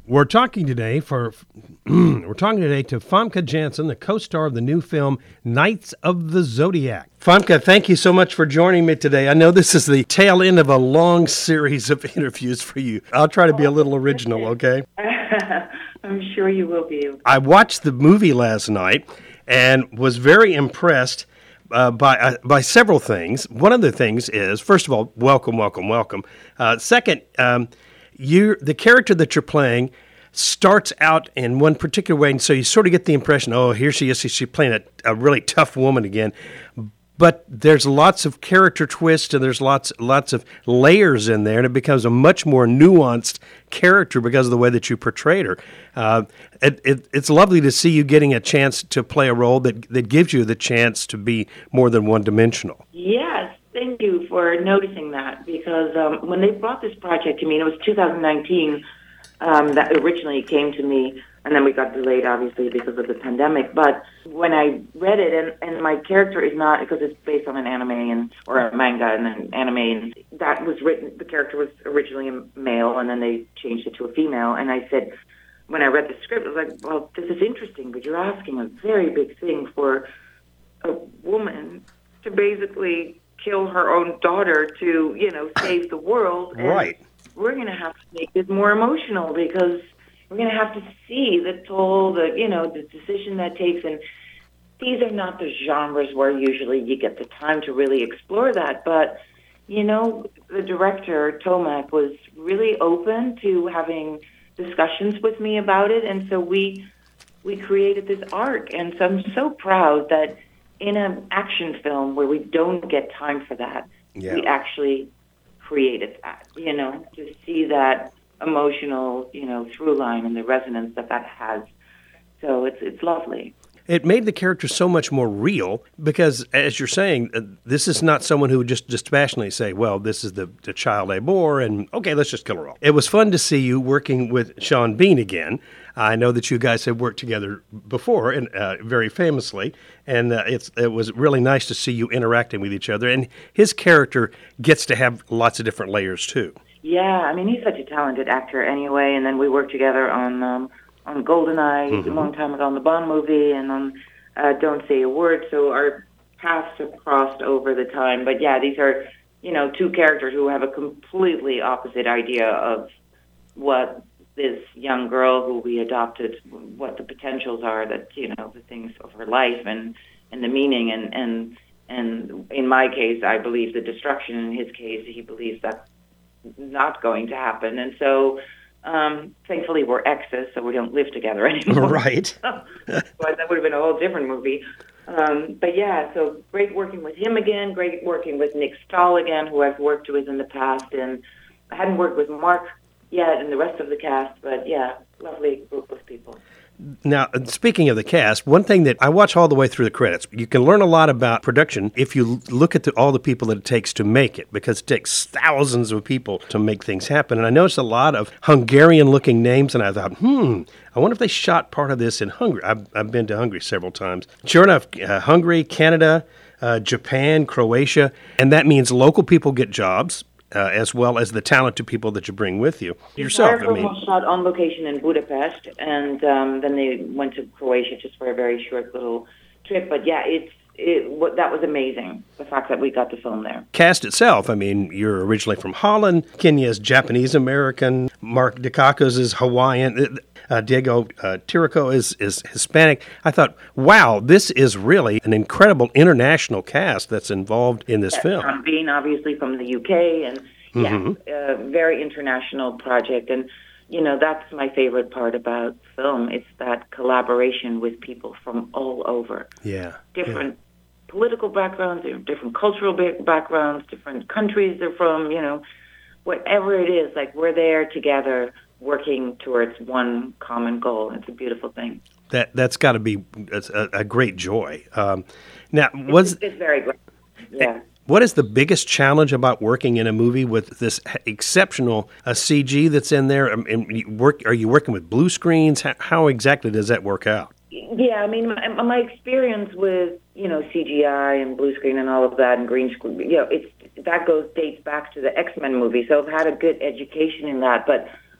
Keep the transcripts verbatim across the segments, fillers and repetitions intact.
We're talking today for we're talking today to Famke Janssen, the co-star of the new film Knights of the Zodiac. Famke, thank you so much for joining me today. I know this is the tail end of a long series of interviews for you. I'll try to be a little original, okay? I'm sure you will be. I watched the movie last night and was very impressed uh, by uh, by several things. One of the things is, first of all, welcome, welcome, welcome. Uh, second, um, you the character that you're playing starts out in one particular way, and so you sort of get the impression, oh, here she is, she's playing a, a really tough woman again. But there's lots of character twists, and there's lots lots of layers in there, and it becomes a much more nuanced character because of the way that you portrayed her. Uh, it, it, it's lovely to see you getting a chance to play a role that, that gives you the chance to be more than one-dimensional. Yes, thank you for noticing that, because um, when they brought this project to me, and it was two thousand nineteen um, that originally came to me, and then we got delayed, obviously, because of the pandemic. But when I read it, and, and my character is not, because it's based on an anime and or a manga and an anime, and that was written, the character was originally a male, and then they changed it to a female. And I said, when I read the script, I was like, well, this is interesting, but you're asking a very big thing for a woman to basically kill her own daughter to, you know, save the world. And right. We're going to have to make this more emotional, because we're going to have to see the toll, the, you know, the decision that takes. And these are not the genres where usually you get the time to really explore that. But, you know, the director, Tomek, was really open to having discussions with me about it. And so we we created this arc. And so I'm so proud that in an action film where we don't get time for that, yeah. we actually created that, you know, to see that emotional, you know, through line and the resonance that that has. So it's it's lovely. It made the character so much more real because, as you're saying, uh, this is not someone who would just dispassionately say, well, this is the, the child I bore, and okay, let's just kill her all. It was fun to see you working with Sean Bean again. I know that you guys have worked together before, and uh, very famously, and uh, it's it was really nice to see you interacting with each other. And his character gets to have lots of different layers, too. Yeah, I mean, he's such a talented actor anyway, and then we worked together on um, on GoldenEye mm-hmm. a long time ago, on the Bond movie, and on uh, Don't Say a Word, so our paths have crossed over the time. But yeah, these are, you know, two characters who have a completely opposite idea of what this young girl who we adopted, what the potentials are, that, you know, the things of her life and, and the meaning, and, and, and in my case, I believe the destruction. In his case, he believes that's not going to happen. And so, um, thankfully, we're exes, so we don't live together anymore. Right. But that would have been a whole different movie. Um, but yeah, so great working with him again, great working with Nick Stahl again, who I've worked with in the past. And I hadn't worked with Mark yet and the rest of the cast, but yeah, lovely group of people. Now, speaking of the cast, one thing that I watch all the way through the credits, you can learn a lot about production if you look at the, all the people that it takes to make it, because it takes thousands of people to make things happen. And I noticed a lot of Hungarian-looking names, and I thought, hmm, I wonder if they shot part of this in Hungary. I've, I've been to Hungary several times. Sure enough, uh, Hungary, Canada, uh, Japan, Croatia, and that means local people get jobs, Uh, as well as the talented people that you bring with you. Yourself, I mean. was shot on location in Budapest, and um, then they went to Croatia just for a very short little trip. But yeah, it's it, what, that was amazing, the fact that we got to film there. Cast itself, I mean, you're originally from Holland, Kenya's Japanese-American, Mark Dacacos is Hawaiian, uh, Diego uh, Tirico is, is Hispanic. I thought, wow, this is really an incredible international cast that's involved in this yeah, film. Sean Bean, obviously, from the U K, and yeah, mm-hmm. a very international project. And, you know, that's my favorite part about film. It's that collaboration with people from all over. Yeah. Different yeah. political backgrounds, different cultural backgrounds, different countries they're from, you know, whatever it is, like we're there together working towards one common goal. It's a beautiful thing. That, that's got to be a, a great joy. Um, now, was it's, it's very great. Yeah. What is the biggest challenge about working in a movie with this exceptional uh, C G that's in there? Um, and you work, are you working with blue screens? How, how exactly does that work out? Yeah, I mean, my, my experience with, you know, C G I and blue screen and all of that and green screen, you know, it's that goes dates back to the X-Men movie. So I've had a good education in that. But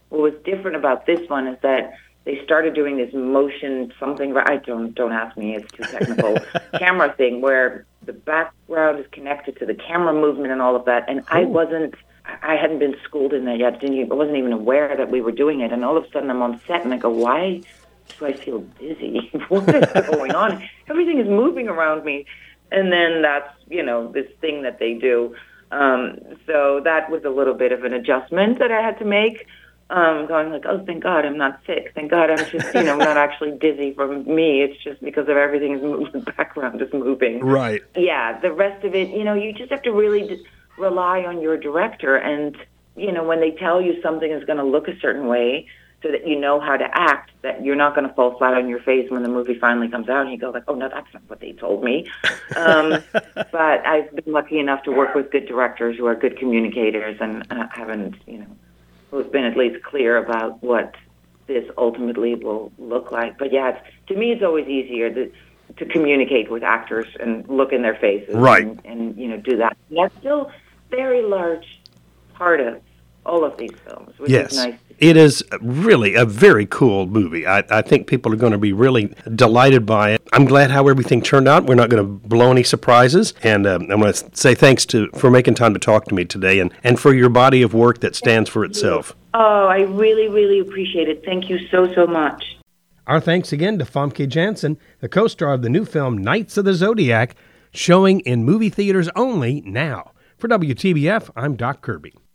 what was different about this one is that they started doing this motion something. I don't don't ask me; it's too technical. camera thing where the background is connected to the camera movement and all of that. And Ooh. I wasn't. I hadn't been schooled in that yet. Didn't even, I wasn't even aware that we were doing it. And all of a sudden, I'm on set and I go, "Why do I feel dizzy? What is going on? Everything is moving around me." And then that's you know this thing that they do. Um, so that was a little bit of an adjustment that I had to make. Um, going like, oh, thank God I'm not sick. Thank God I'm just, you know, not actually dizzy from me. It's just because of everything is moving, the background is moving. Right. Yeah, the rest of it, you know, you just have to really d- rely on your director. And, you know, when they tell you something is going to look a certain way so that you know how to act, that you're not going to fall flat on your face when the movie finally comes out and you go like, oh, no, that's not what they told me. Um, but I've been lucky enough to work with good directors who are good communicators and uh, haven't, you know, who's been at least clear about what this ultimately will look like. But yeah, it's, to me, it's always easier to, to communicate with actors and look in their faces, right? And, and you know, do that. And that's still a very large part of all of these films, which yes. is nice. It is really a very cool movie. I, I think people are going to be really delighted by it. I'm glad how everything turned out. We're not going to blow any surprises. And um, I want to say thanks to for making time to talk to me today and, and for your body of work that stands for itself. Oh, I really, really appreciate it. Thank you so, so much. Our thanks again to Famke Janssen, the co-star of the new film Knights of the Zodiac, showing in movie theaters only now. For W T B F, I'm Doc Kirby.